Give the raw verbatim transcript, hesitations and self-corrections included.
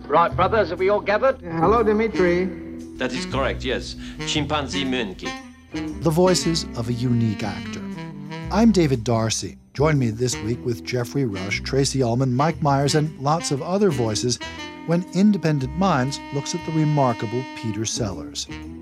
Right, brothers, have we all gathered? Hello, Dimitri. That is correct, yes. Chimpanzee Monkey. The voices of a unique actor. I'm David Darcy. Join me this week with Jeffrey Rush, Tracy Ullman, Mike Myers, and lots of other voices when Independent Minds looks at the remarkable Peter Sellers.